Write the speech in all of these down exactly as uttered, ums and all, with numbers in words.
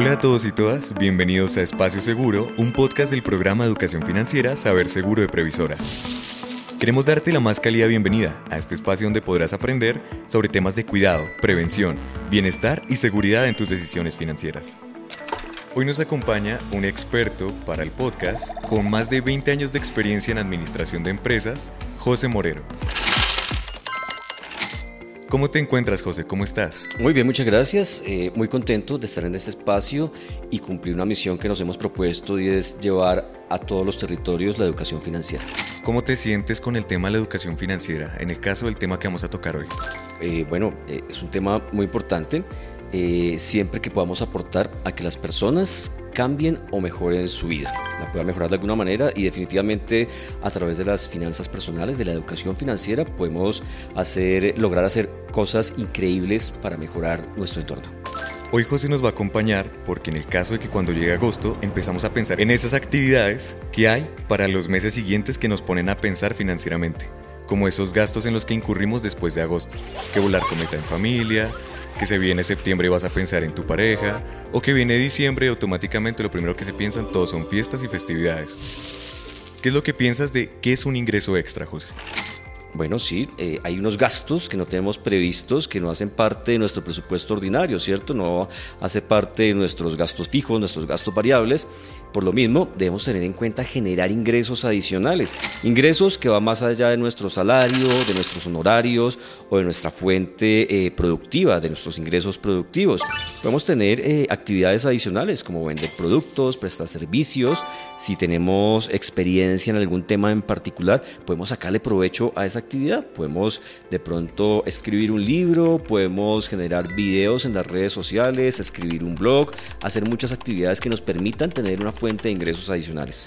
Hola a todos y todas, bienvenidos a Espacio Seguro, un podcast del programa de Educación Financiera Saber Seguro de Previsora. Queremos darte la más cálida bienvenida a este espacio donde podrás aprender sobre temas de cuidado, prevención, bienestar y seguridad en tus decisiones financieras. Hoy nos acompaña un experto para el podcast con más de veinte años de experiencia en administración de empresas, José Morero. ¿Cómo te encuentras, José? ¿Cómo estás? Muy bien, muchas gracias. Eh, muy contento de estar en este espacio y cumplir una misión que nos hemos propuesto, y es llevar a todos los territorios la educación financiera. ¿Cómo te sientes con el tema de la educación financiera, en el caso del tema que vamos a tocar hoy? Eh, bueno, eh, es un tema muy importante. Eh, siempre que podamos aportar a que las personas cambien o mejoren su vida, la puedan mejorar de alguna manera, y definitivamente a través de las finanzas personales, de la educación financiera, podemos hacer, lograr hacer cosas increíbles para mejorar nuestro entorno. Hoy José nos va a acompañar porque en el caso de que cuando llegue agosto empezamos a pensar en esas actividades que hay para los meses siguientes que nos ponen a pensar financieramente, como esos gastos en los que incurrimos después de agosto, que volar cometa en familia, que se viene septiembre y vas a pensar en tu pareja, o que viene diciembre y automáticamente lo primero que se piensan todos son fiestas y festividades. ¿Qué es lo que piensas de qué es un ingreso extra, José? Bueno, sí, eh, hay unos gastos que no tenemos previstos, que no hacen parte de nuestro presupuesto ordinario, ¿cierto? No hace parte de nuestros gastos fijos, nuestros gastos variables. Por lo mismo, debemos tener en cuenta generar ingresos adicionales, ingresos que van más allá de nuestro salario, de nuestros honorarios o de nuestra fuente eh, productiva, de nuestros ingresos productivos. Podemos tener eh, actividades adicionales como vender productos, prestar servicios. Si tenemos experiencia en algún tema en particular, podemos sacarle provecho a esa actividad. Podemos de pronto escribir un libro, podemos generar videos en las redes sociales, escribir un blog, hacer muchas actividades que nos permitan tener una fuente de ingresos adicionales.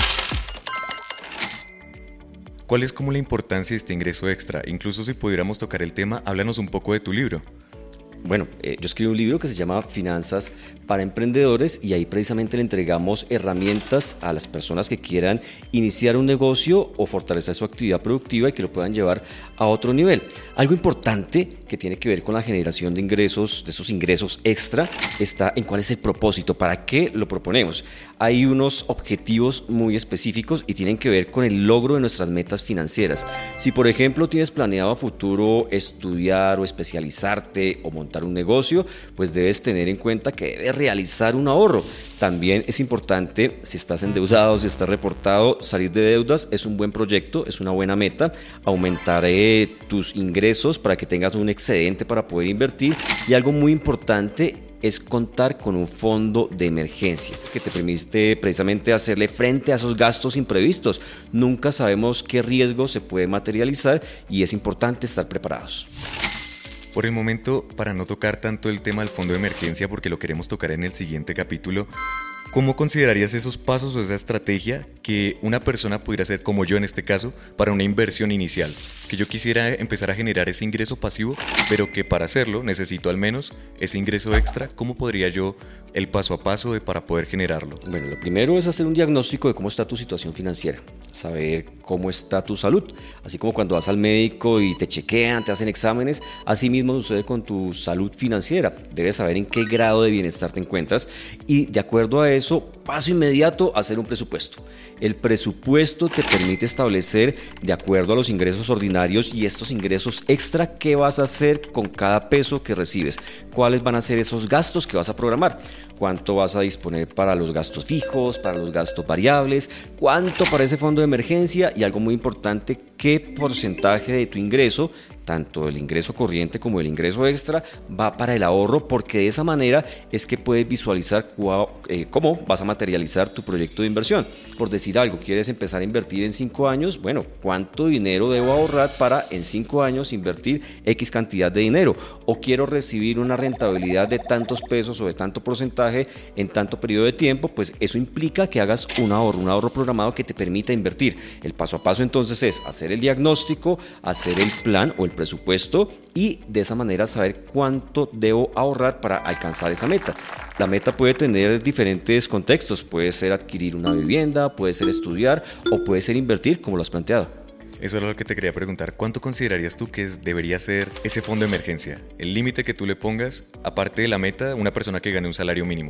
¿Cuál es como la importancia de este ingreso extra? Incluso si pudiéramos tocar el tema, háblanos un poco de tu libro. Bueno, eh, yo escribí un libro que se llama Finanzas para Emprendedores, y ahí precisamente le entregamos herramientas a las personas que quieran iniciar un negocio o fortalecer su actividad productiva y que lo puedan llevar a otro nivel. Algo importante que tiene que ver con la generación de ingresos, de esos ingresos extra, está en cuál es el propósito, para qué lo proponemos. Hay unos objetivos muy específicos y tienen que ver con el logro de nuestras metas financieras. Si por ejemplo tienes planeado a futuro estudiar o especializarte o montar un negocio, pues debes tener en cuenta que debes realizar un ahorro. También es importante, si estás endeudado, si estás reportado, salir de deudas es un buen proyecto, es una buena meta. Aumentar eh, tus ingresos para que tengas un excedente para poder invertir, y algo muy importante es contar con un fondo de emergencia que te permite precisamente hacerle frente a esos gastos imprevistos. Nunca sabemos qué riesgo se puede materializar y es importante estar preparados. Por el momento, para no tocar tanto el tema del fondo de emergencia, porque lo queremos tocar en el siguiente capítulo, ¿cómo considerarías esos pasos o esa estrategia que una persona pudiera hacer, como yo en este caso, para una inversión inicial? Que yo quisiera empezar a generar ese ingreso pasivo, pero que para hacerlo necesito al menos ese ingreso extra. ¿Cómo podría yo el paso a paso de para poder generarlo? Bueno, lo primero es hacer un diagnóstico de cómo está tu situación financiera, saber cómo está tu salud. Así como cuando vas al médico y te chequean, te hacen exámenes, así mismo sucede con tu salud financiera. Debes saber en qué grado de bienestar te encuentras y, de acuerdo a eso, paso inmediato a hacer un presupuesto. El presupuesto te permite establecer, de acuerdo a los ingresos ordinarios y estos ingresos extra, qué vas a hacer con cada peso que recibes, cuáles van a ser esos gastos que vas a programar, cuánto vas a disponer para los gastos fijos, para los gastos variables, cuánto para ese fondo de emergencia, y algo muy importante, qué porcentaje de tu ingreso, tanto el ingreso corriente como el ingreso extra, va para el ahorro, porque de esa manera es que puedes visualizar cua, eh, cómo vas a materializar tu proyecto de inversión. Por decir algo, quieres empezar a invertir en cinco años, bueno, ¿cuánto dinero debo ahorrar para en cinco años invertir X cantidad de dinero? O quiero recibir una rentabilidad de tantos pesos o de tanto porcentaje en tanto periodo de tiempo, pues eso implica que hagas un ahorro, un ahorro programado que te permita invertir. El paso a paso entonces es hacer el diagnóstico, hacer el plan o el presupuesto, y de esa manera saber cuánto debo ahorrar para alcanzar esa meta. La meta puede tener diferentes contextos, puede ser adquirir una vivienda, puede ser estudiar o puede ser invertir, como lo has planteado. Eso era lo que te quería preguntar. ¿Cuánto considerarías tú que es, debería ser ese fondo de emergencia? El límite que tú le pongas, aparte de la meta, una persona que gane un salario mínimo.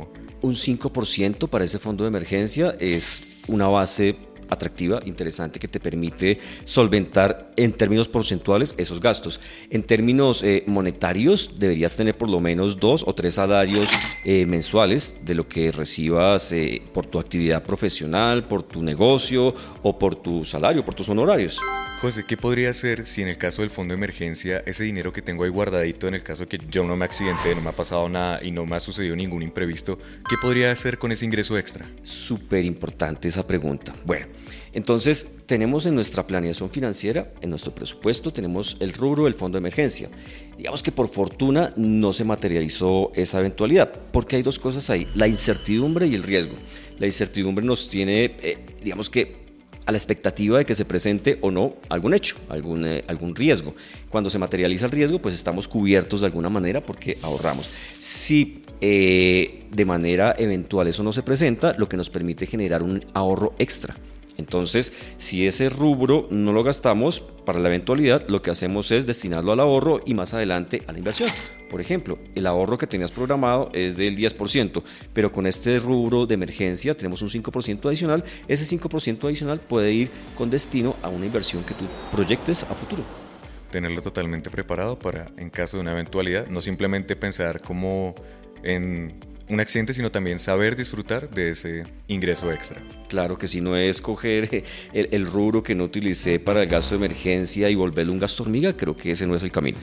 un cinco por ciento para ese fondo de emergencia es una base atractiva, interesante, que te permite solventar en términos porcentuales esos gastos. En términos eh, monetarios, deberías tener por lo menos dos o tres salarios eh, mensuales de lo que recibas eh, por tu actividad profesional, por tu negocio o por tu salario, por tus honorarios. José, ¿qué podría hacer si en el caso del fondo de emergencia, ese dinero que tengo ahí guardadito en el caso de que yo no me accidenté, no me ha pasado nada y no me ha sucedido ningún imprevisto, ¿qué podría hacer con ese ingreso extra? Súper importante esa pregunta. Bueno, entonces tenemos en nuestra planeación financiera, en nuestro presupuesto, tenemos el rubro del fondo de emergencia. Digamos que por fortuna no se materializó esa eventualidad, porque hay dos cosas ahí, la incertidumbre y el riesgo. La incertidumbre nos tiene, eh, digamos que, a la expectativa de que se presente o no algún hecho, algún, eh, algún riesgo. Cuando se materializa el riesgo, pues estamos cubiertos de alguna manera porque ahorramos. Si eh, de manera eventual eso no se presenta, lo que nos permite generar un ahorro extra. Entonces, si ese rubro no lo gastamos para la eventualidad, lo que hacemos es destinarlo al ahorro y más adelante a la inversión. Por ejemplo, el ahorro que tenías programado es del diez por ciento, pero con este rubro de emergencia tenemos un cinco por ciento adicional. Ese cinco por ciento adicional puede ir con destino a una inversión que tú proyectes a futuro. Tenerlo totalmente preparado para, en caso de una eventualidad, no simplemente pensar como en un accidente, sino también saber disfrutar de ese ingreso extra. Claro que si no es coger el, el rubro que no utilicé para el gasto de emergencia y volverlo un gasto hormiga, creo que ese no es el camino.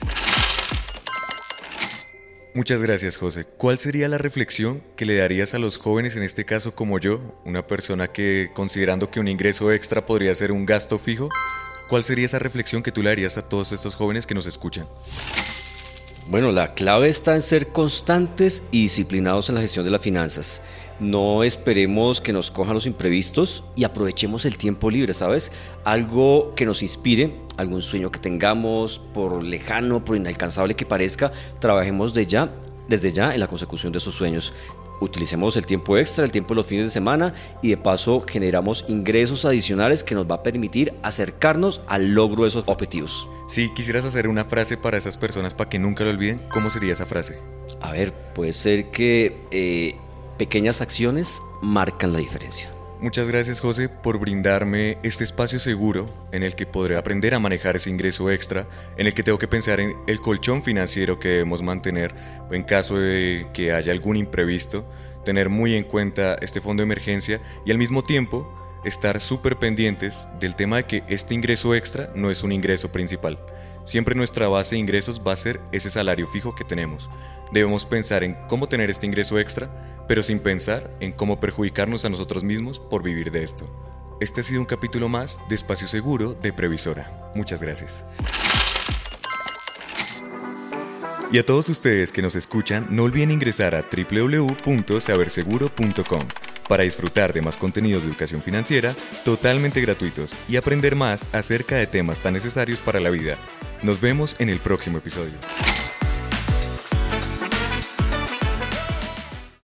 Muchas gracias, José. ¿Cuál sería la reflexión que le darías a los jóvenes, en este caso como yo, una persona que, considerando que un ingreso extra podría ser un gasto fijo, cuál sería esa reflexión que tú le darías a todos estos jóvenes que nos escuchan? Bueno, la clave está en ser constantes y disciplinados en la gestión de las finanzas. No esperemos que nos cojan los imprevistos y aprovechemos el tiempo libre, ¿sabes? Algo que nos inspire, algún sueño que tengamos, por lejano, por inalcanzable que parezca, trabajemos de ya, desde ya en la consecución de esos sueños. Utilicemos el tiempo extra, el tiempo de los fines de semana y de paso generamos ingresos adicionales que nos va a permitir acercarnos al logro de esos objetivos. Si quisieras hacer una frase para esas personas para que nunca lo olviden, ¿cómo sería esa frase? A ver, puede ser que eh, pequeñas acciones marcan la diferencia. Muchas gracias, José, por brindarme este espacio seguro en el que podré aprender a manejar ese ingreso extra, en el que tengo que pensar en el colchón financiero que debemos mantener en caso de que haya algún imprevisto, tener muy en cuenta este fondo de emergencia y al mismo tiempo estar súper pendientes del tema de que este ingreso extra no es un ingreso principal. Siempre nuestra base de ingresos va a ser ese salario fijo que tenemos. Debemos pensar en cómo tener este ingreso extra, pero sin pensar en cómo perjudicarnos a nosotros mismos por vivir de esto. Este ha sido un capítulo más de Espacio Seguro de Previsora. Muchas gracias. Y a todos ustedes que nos escuchan, no olviden ingresar a doble u doble u doble u punto saber seguro punto com para disfrutar de más contenidos de educación financiera totalmente gratuitos y aprender más acerca de temas tan necesarios para la vida. Nos vemos en el próximo episodio.